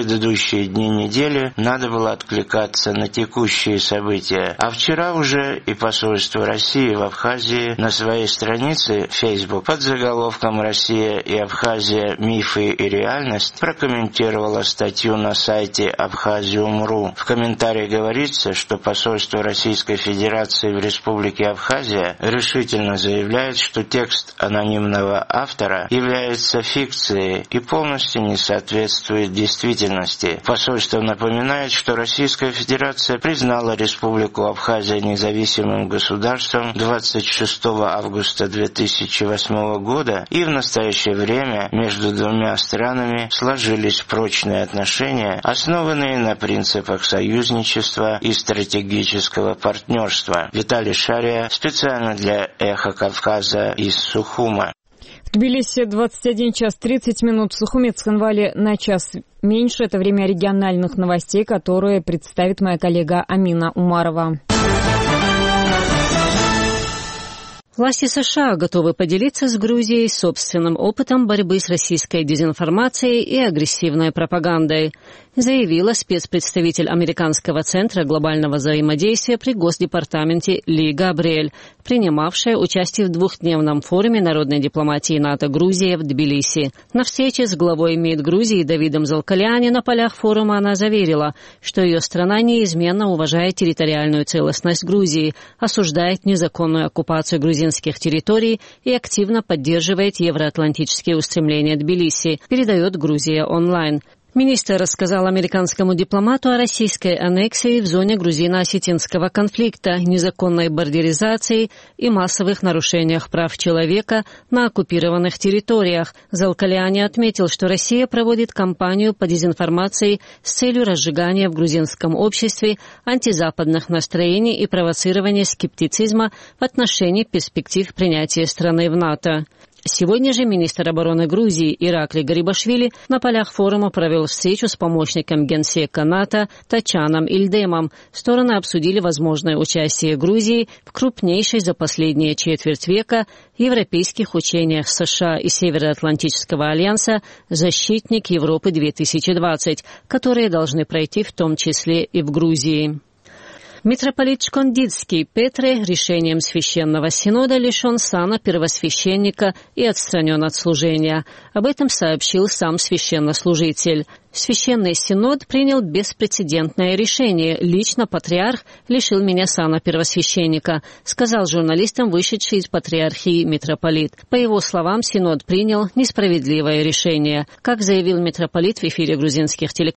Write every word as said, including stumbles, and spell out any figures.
предыдущие дни недели надо было откликаться на текущие события. А вчера уже и посольство России в Абхазии на своей странице Facebook под заголовком «Россия и Абхазия. Мифы и реальность» прокомментировало статью на сайте абхазиум точка ру. В комментарии говорится, что посольство Российской Федерации в Республике Абхазия решительно заявляет, что текст анонимного автора является фикцией и полностью не соответствует действительности. Посольство напоминает, что Российская Федерация признала Республику Абхазия независимым государством двадцать шестого августа две тысячи восьмого года, и в настоящее время между двумя странами сложились прочные отношения, основанные на принципах союзничества и стратегического партнерства. Виталий Шария специально для «Эхо Кавказа» из Сухума. В Тбилиси двадцать один час тридцать минут, в Сухуме и Цхинвале на час меньше. Это время региональных новостей, которые представит моя коллега Амина Умарова. Власти США готовы поделиться с Грузией собственным опытом борьбы с российской дезинформацией и агрессивной пропагандой, заявила спецпредставитель Американского центра глобального взаимодействия при Госдепартаменте Ли Габриэль, принимавшая участие в двухдневном форуме народной дипломатии НАТО Грузия в Тбилиси. На встрече с главой МИД Грузии Давидом Залкаляни на полях форума она заверила, что ее страна неизменно уважает территориальную целостность Грузии, осуждает незаконную оккупацию грузинских территорий и активно поддерживает евроатлантические устремления Тбилиси, передает Грузия онлайн. Министр рассказал американскому дипломату о российской аннексии в зоне грузино-осетинского конфликта, незаконной бордеризации и массовых нарушениях прав человека на оккупированных территориях. Залкаляни отметил, что Россия проводит кампанию по дезинформации с целью разжигания в грузинском обществе антизападных настроений и провоцирования скептицизма в отношении перспектив принятия страны в НАТО. Сегодня же министр обороны Грузии Иракли Гарибашвили на полях форума провел встречу с помощником генсека НАТО Тачаном Ильдемом. Стороны обсудили возможное участие Грузии в крупнейшей за последние четверть века европейских учениях США и Североатлантического альянса «Защитник Европы-две тысячи двадцать», которые должны пройти в том числе и в Грузии. Митрополит Шкондицкий Петре решением Священного Синода лишен сана первосвященника и отстранен от служения. Об этом сообщил сам священнослужитель. Священный Синод принял беспрецедентное решение. Лично патриарх лишил меня сана первосвященника, сказал журналистам вышедший из патриархии митрополит. По его словам, Синод принял несправедливое решение. Как заявил митрополит в эфире грузинских телеканалов,